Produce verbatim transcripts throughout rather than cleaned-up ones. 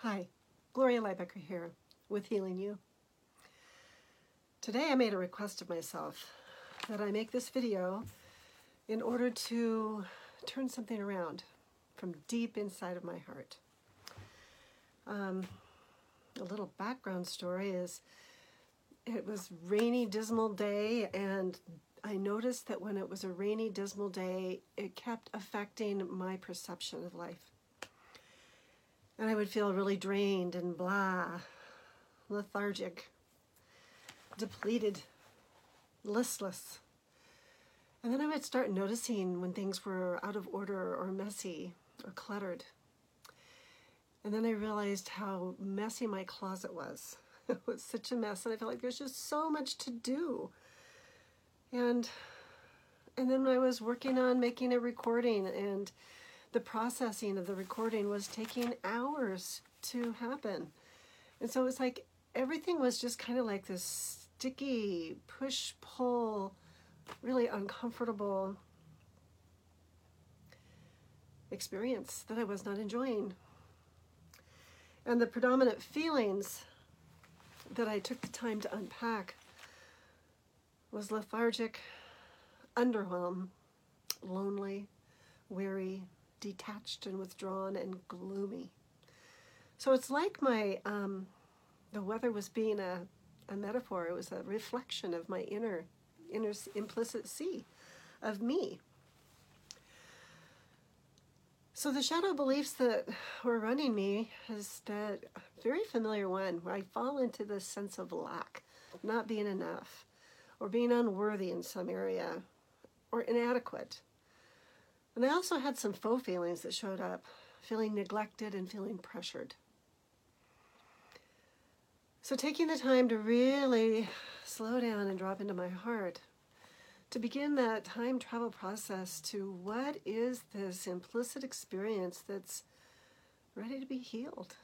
Hi, Gloria Liebecker here with Healing You. Today I made a request of myself that I make this video in order to turn something around from deep inside of my heart. Um, a little background story is it was rainy, dismal day, and I noticed that when it was a rainy, dismal day, it kept affecting my perception of life. And I would feel really drained and blah, lethargic, depleted, listless. And then I would start noticing when things were out of order or messy or cluttered. And then I realized how messy my closet was. It was such a mess, and I felt like there's just so much to do. And and then I was working on making a recording, and the processing of the recording was taking hours to happen. And so it's like everything was just kind of like this sticky push-pull, really uncomfortable experience that I was not enjoying. And the predominant feelings that I took the time to unpack was lethargic, underwhelmed, lonely, weary, detached and withdrawn, and gloomy. So it's like my um, the weather was being a, a metaphor. It was a reflection of my inner, inner implicit sea of me. So the shadow beliefs that were running me is that very familiar one, where I fall into this sense of lack, not being enough, or being unworthy in some area, or inadequate. And I also had some faux feelings that showed up, feeling neglected and feeling pressured. So taking the time to really slow down and drop into my heart, to begin that time travel process to what is this implicit experience that's ready to be healed.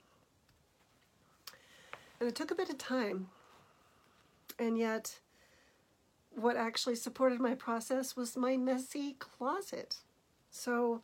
And it took a bit of time, and yet what actually supported my process was my messy closet. So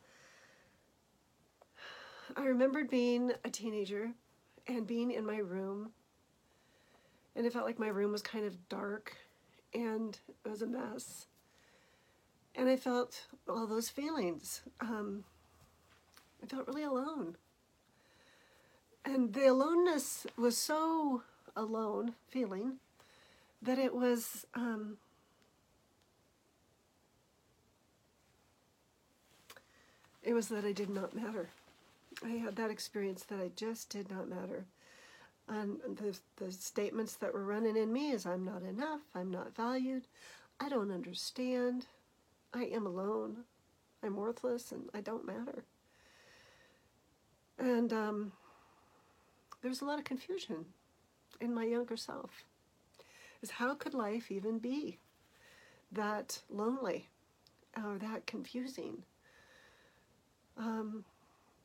I remembered being a teenager and being in my room, and it felt like my room was kind of dark and it was a mess. And I felt all those feelings. Um, I felt really alone. And the aloneness was so alone feeling that it was um, it was that I did not matter. I had that experience that I just did not matter. And the, the statements that were running in me is, I'm not enough, I'm not valued, I don't understand, I am alone, I'm worthless, and I don't matter. And um, there's a lot of confusion in my younger self. Is how could life even be that lonely or that confusing? Um,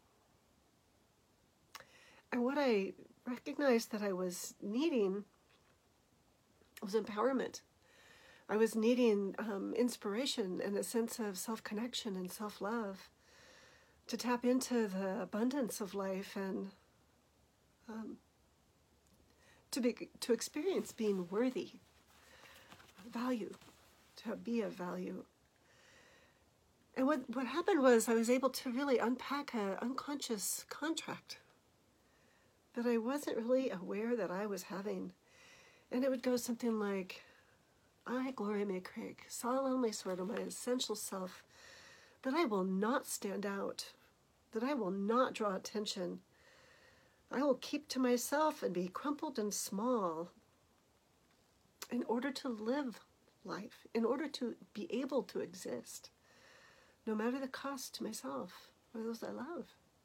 and what I recognized that I was needing was empowerment. I was needing um, inspiration and a sense of self-connection and self-love to tap into the abundance of life and um, to be to experience being worthy, value, to be of value. And what, what happened was I was able to really unpack an unconscious contract that I wasn't really aware that I was having. And it would go something like, I, Gloria May Craig, solemnly swear to my essential self that I will not stand out, that I will not draw attention. I will keep to myself and be crumpled and small in order to live life, in order to be able to exist, no matter the cost to myself or those I love.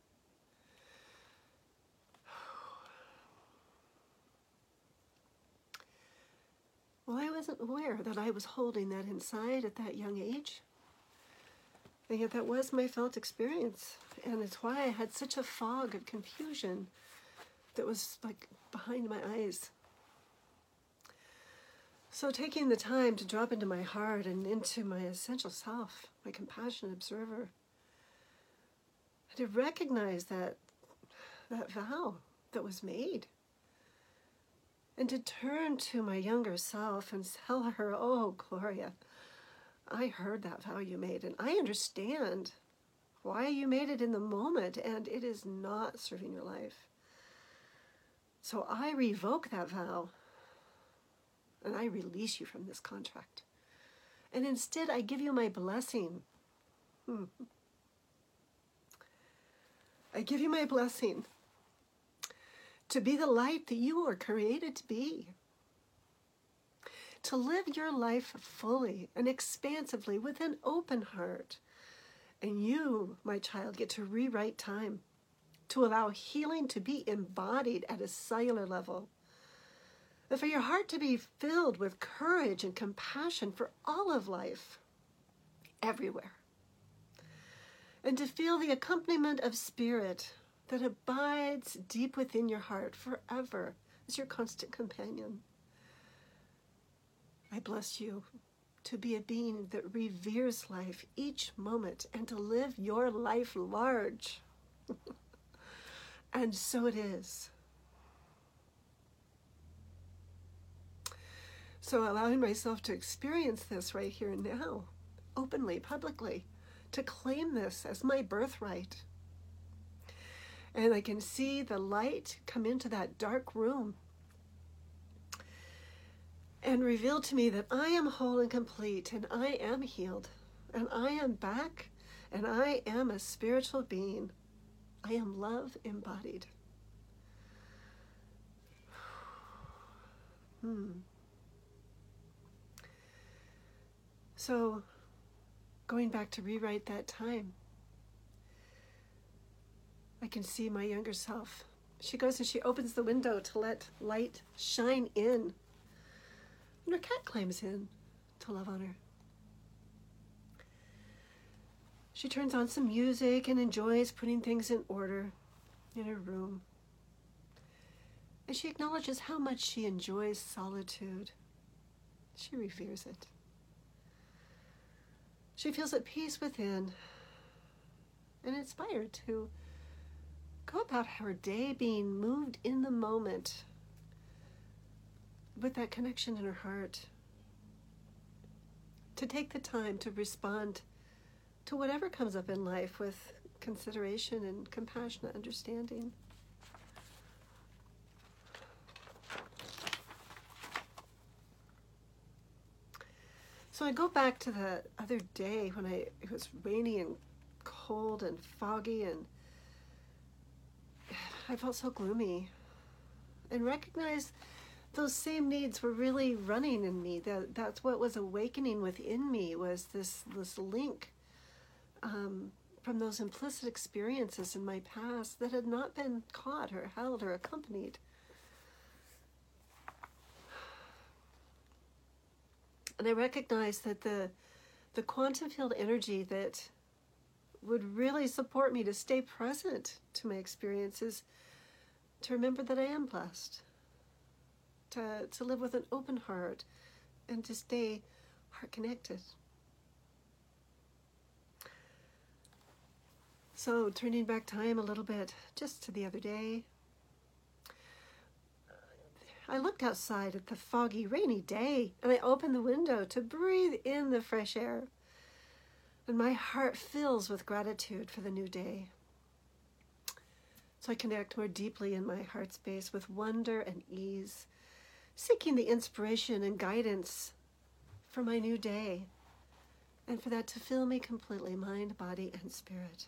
Well, I wasn't aware that I was holding that inside at that young age. And yet that was my felt experience. And it's why I had such a fog of confusion that was like behind my eyes. So taking the time to drop into my heart and into my essential self, my compassionate observer, and to recognize that that vow that was made. And to turn to my younger self and tell her, oh, Gloria, I heard that vow you made, and I understand why you made it in the moment, and it is not serving your life. So I revoke that vow, and I release you from this contract. And instead, I give you my blessing. Hmm. I give you my blessing to be the light that you were created to be. To live your life fully and expansively with an open heart. And you, my child, get to rewrite time, to allow healing to be embodied at a cellular level. And for your heart to be filled with courage and compassion for all of life, everywhere. And to feel the accompaniment of spirit that abides deep within your heart forever as your constant companion. I bless you to be a being that reveres life each moment and to live your life large. And so it is. So allowing myself to experience this right here and now, openly, publicly, to claim this as my birthright. And I can see the light come into that dark room and reveal to me that I am whole and complete, and I am healed, and I am back, and I am a spiritual being. I am love embodied. Hmm. So, going back to rewrite that time, I can see my younger self. She goes and she opens the window to let light shine in. And her cat climbs in to love on her. She turns on some music and enjoys putting things in order in her room. And she acknowledges how much she enjoys solitude. She reveres it. She feels at peace within and inspired to go about her day being moved in the moment with that connection in her heart, to take the time to respond to whatever comes up in life with consideration and compassionate understanding. So I go back to the other day when I it was rainy and cold and foggy, and I felt so gloomy, and recognized those same needs were really running in me. That that's what was awakening within me, was this this link um, from those implicit experiences in my past that had not been caught or held or accompanied. And I recognized that the the quantum field energy that would really support me to stay present to my experiences, to remember that I am blessed, to, to live with an open heart, and to stay heart connected. So turning back time a little bit, just to the other day, I looked outside at the foggy, rainy day, and I opened the window to breathe in the fresh air. And my heart fills with gratitude for the new day. So I connect more deeply in my heart space with wonder and ease, seeking the inspiration and guidance for my new day, and for that to fill me completely, mind, body, and spirit.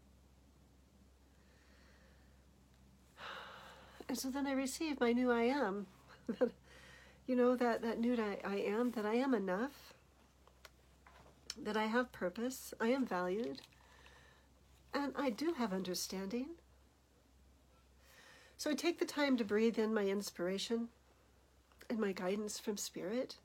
And so then I receive my new I am. You know, that, that new I, I am, that I am enough, that I have purpose, I am valued, and I do have understanding. So I take the time to breathe in my inspiration and my guidance from Spirit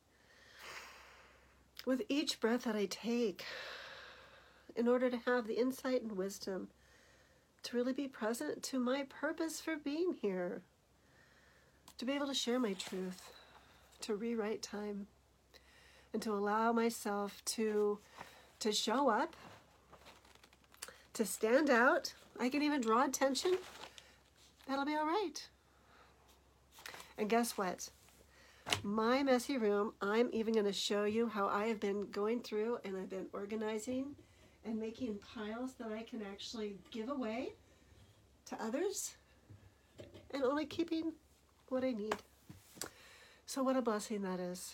with each breath that I take, in order to have the insight and wisdom to really be present to my purpose for being here, to be able to share my truth, to rewrite time, and to allow myself to, to show up, to stand out. I can even draw attention That'll be all right. And guess what? My messy room, I'm even going to show you how I have been going through and I've been organizing and making piles that I can actually give away to others and only keeping what I need. So what a blessing that is.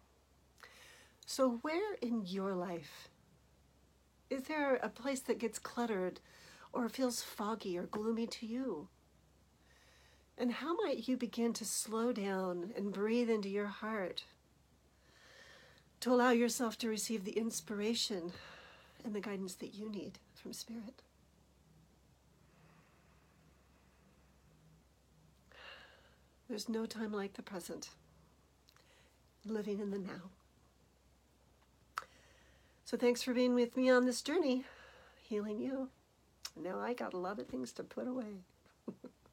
So where in your life is there a place that gets cluttered or feels foggy or gloomy to you? And how might you begin to slow down and breathe into your heart to allow yourself to receive the inspiration and the guidance that you need from Spirit? There's no time like the present, living in the now. So thanks for being with me on this journey, healing you. Now I got a lot of things to put away.